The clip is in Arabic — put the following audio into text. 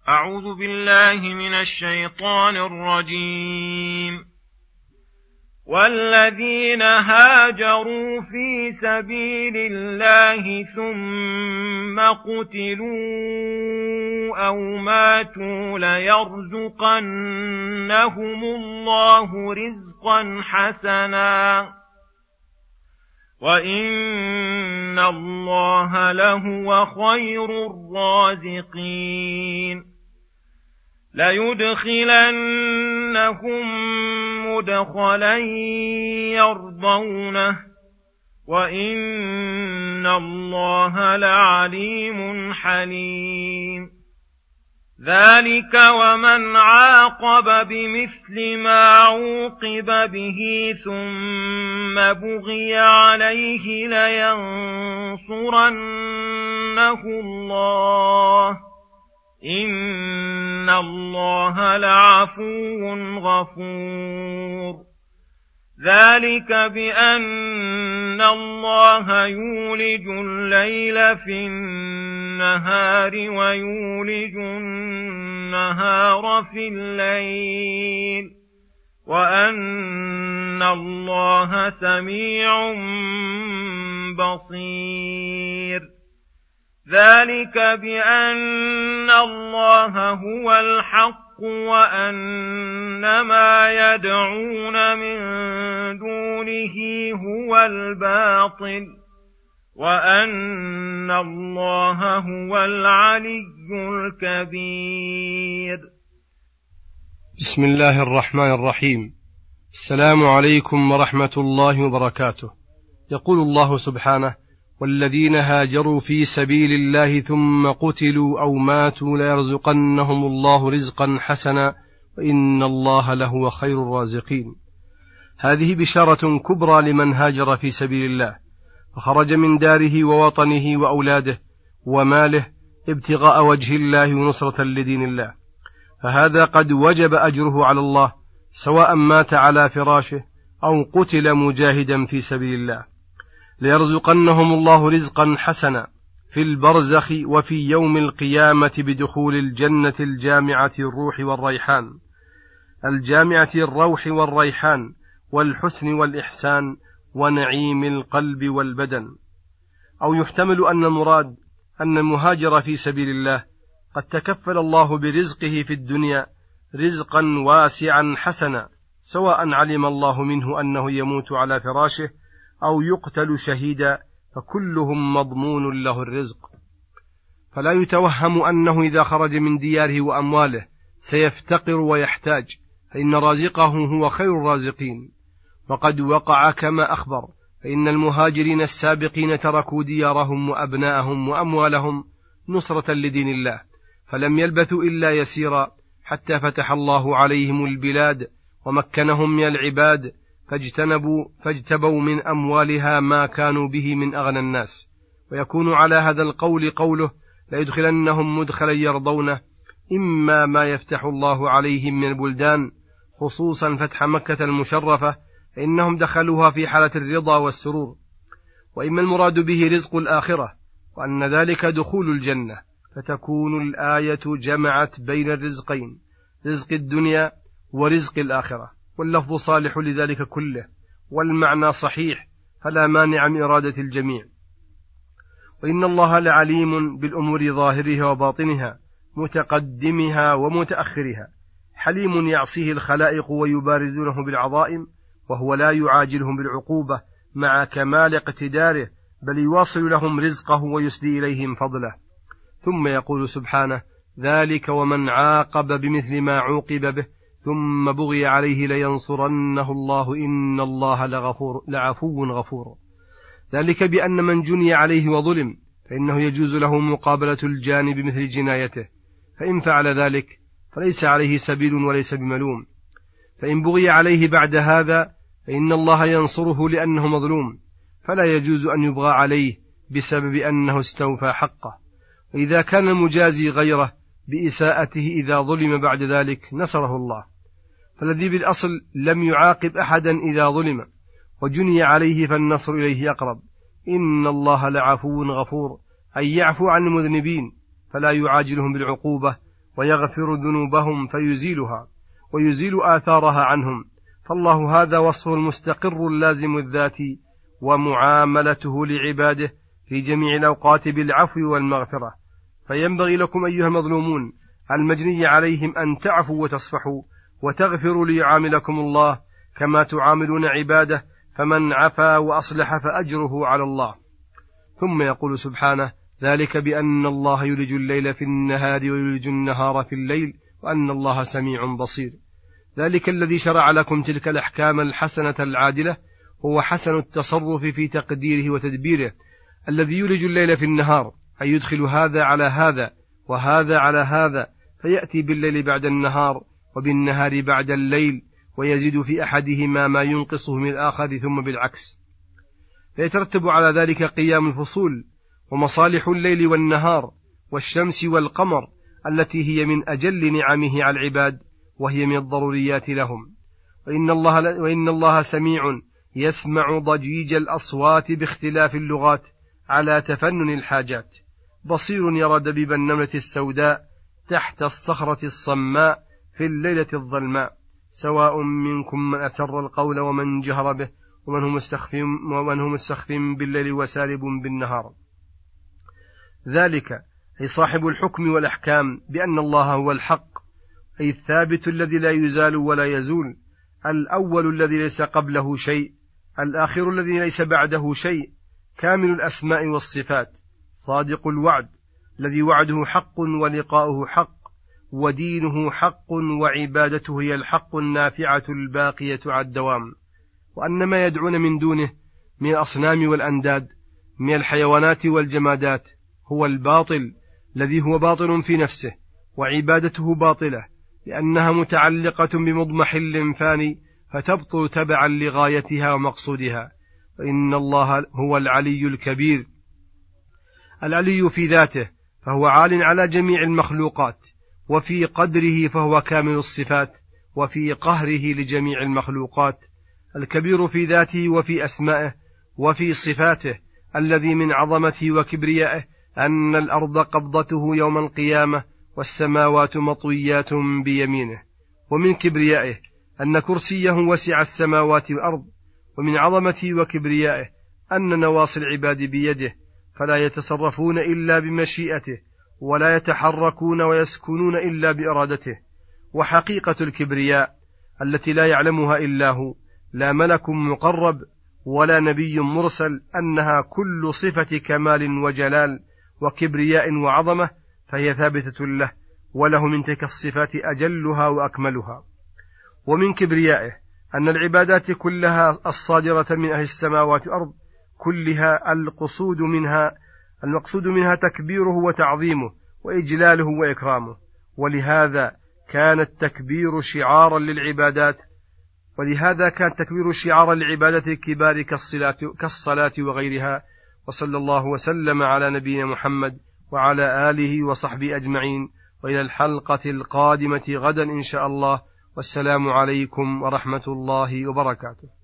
أعوذ بالله من الشيطان الرجيم. والذين هاجروا في سبيل الله ثم قتلوا أو ماتوا ليرزقنهم الله رزقا حسنا وإن الله لهو خير الرازقين. ليدخلنهم مدخلا يرضونه وإن الله لعليم حليم. ذلك ومن عاقب بمثل ما عوقب به ثم بغي عليه لينصرنه الله إن الله لعفو غفور. ذلك بأن الله يولج الليل في النهار ويولج النهار في الليل وأن الله سميع بصير. ذلك بأن الله هو الحق وأن ما يدعون من دونه هو الباطل وأن الله هو العلي الكبير. بسم الله الرحمن الرحيم. السلام عليكم ورحمة الله وبركاته. يقول الله سبحانه: والذين هاجروا في سبيل الله ثم قتلوا أو ماتوا ليرزقنهم الله رزقا حسنا وإن الله لهو خير الرازقين. هذه بشارة كبرى لمن هاجر في سبيل الله فخرج من داره ووطنه وأولاده وماله ابتغاء وجه الله ونصرة لدين الله، فهذا قد وجب أجره على الله سواء مات على فراشه أو قتل مجاهدا في سبيل الله. ليرزقنهم الله رزقا حسنا في البرزخ وفي يوم القيامة بدخول الجنة الجامعة الروح والريحان والحسن والإحسان ونعيم القلب والبدن. أو يحتمل أن المراد أن المهاجر في سبيل الله قد تكفل الله برزقه في الدنيا رزقا واسعا حسنا، سواء علم الله منه أنه يموت على فراشه أو يقتل شهيدا، فكلهم مضمون له الرزق. فلا يتوهم أنه إذا خرج من دياره وأمواله سيفتقر ويحتاج، فإن رازقه هو خير الرازقين. وقد وقع كما أخبر، فإن المهاجرين السابقين تركوا ديارهم وأبناءهم وأموالهم نصرة لدين الله، فلم يلبثوا إلا يسيرا حتى فتح الله عليهم البلاد ومكنهم من العباد، فاجتبوا من أموالها ما كانوا به من أغنى الناس. ويكون على هذا القول قوله: ليدخلنهم مدخلا يرضونه، إما ما يفتح الله عليهم من البلدان، خصوصا فتح مكة المشرفة فإنهم دخلوها في حالة الرضا والسرور، وإما المراد به رزق الآخرة وأن ذلك دخول الجنة، فتكون الآية جمعت بين الرزقين، رزق الدنيا ورزق الآخرة، واللفظ صالح لذلك كله والمعنى صحيح، فلا مانع من إرادة الجميع. وإن الله لعليم بالأمور ظاهرها وباطنها، متقدمها ومتأخرها، حليم يعصيه الخلائق ويبارزونه بالعظائم، وهو لا يعاجلهم بالعقوبة مع كمال اقتداره، بل يواصل لهم رزقه ويسدي إليهم فضله. ثم يقول سبحانه: ذلك ومن عاقب بمثل ما عوقب به ثم بغي عليه لينصرنه الله إن الله لعفو غفور. ذلك بأن من جني عليه وظلم فإنه يجوز له مقابلة الجاني بمثل جنايته، فإن فعل ذلك فليس عليه سبيل وليس بملوم. فإن بغي عليه بعد هذا فإن الله ينصره لأنه مظلوم، فلا يجوز أن يبغى عليه بسبب أنه استوفى حقه. وإذا كان المجازي غيره بإساءته إذا ظلم بعد ذلك نصره الله. فالذي بالأصل لم يعاقب أحدا إذا ظلم وجني عليه فالنصر إليه أقرب. إن الله لعفو غفور، أي يعفو عن المذنبين فلا يعاجلهم بالعقوبة ويغفر ذنوبهم فيزيلها ويزيل آثارها عنهم، فالله هذا وصفه المستقر اللازم الذات، ومعاملته لعباده في جميع الأوقات بالعفو والمغفرة. فينبغي لكم أيها المظلومون المجني عليهم أن تعفوا وتصفحوا وتغفروا ليعاملكم الله كما تعاملون عباده، فمن عفا وأصلح فأجره على الله. ثم يقول سبحانه: ذلك بأن الله يولج الليل في النهار ويولج النهار في الليل وأن الله سميع بصير. ذلك الذي شرع لكم تلك الأحكام الحسنة العادلة هو حسن التصرف في تقديره وتدبيره، الذي يولج الليل في النهار، أي يدخل هذا على هذا وهذا على هذا، فيأتي بالليل بعد النهار وبالنهار بعد الليل، ويزيد في أحدهما ما ينقصه من الآخر ثم بالعكس، فيترتب على ذلك قيام الفصول ومصالح الليل والنهار والشمس والقمر التي هي من أجل نعمه على العباد، وهي من الضروريات لهم. وإن الله سميع يسمع ضجيج الأصوات باختلاف اللغات على تفنن الحاجات، بصير يرى دبيب النملة السوداء تحت الصخرة الصماء في الليلة الظلماء، سواء منكم من أسر القول ومن جهر به ومن هو مستخف بالليل وسارب بالنهار. ذلك أي صاحب الحكم والأحكام بأن الله هو الحق، أي الثابت الذي لا يزال ولا يزول، الأول الذي ليس قبله شيء، الآخر الذي ليس بعده شيء، كامل الأسماء والصفات، صادق الوعد الذي وعده حق ولقاؤه حق، ودينه حق، وعبادته هي الحق النافعة الباقية على الدوام، وأن ما يدعون من دونه من الأصنام والأنداد من الحيوانات والجمادات هو الباطل الذي هو باطل في نفسه، وعبادته باطلة لأنها متعلقة بمضمحل فاني فتبطل تبعا لغايتها ومقصودها. وإن الله هو العلي الكبير، العلي في ذاته فهو عال على جميع المخلوقات، وفي قدره فهو كامل الصفات، وفي قهره لجميع المخلوقات، الكبير في ذاته وفي أسمائه وفي صفاته، الذي من عظمته وكبريائه أن الأرض قبضته يوم القيامة والسماوات مطويات بيمينه، ومن كبريائه أن كرسيه وسع السماوات والأرض، ومن عظمته وكبريائه أن نواصي العباد بيده فلا يتصرفون إلا بمشيئته، ولا يتحركون ويسكنون إلا بإرادته. وحقيقة الكبرياء التي لا يعلمها إلا هو، لا ملك مقرب ولا نبي مرسل، أنها كل صفة كمال وجلال وكبرياء وعظمة، فهي ثابتة له، وله من تلك الصفات أجلها وأكملها. ومن كبريائه أن العبادات كلها الصادرة من أهل السماوات والأرض كلها المقصود منها تكبيره وتعظيمه وإجلاله وإكرامه، ولهذا كان التكبير شعارا للعبادات الكبار كالصلاة وغيرها. وصلى الله وسلم على نبينا محمد وعلى آله وصحبه أجمعين، وإلى الحلقة القادمة غدا إن شاء الله، والسلام عليكم ورحمة الله وبركاته.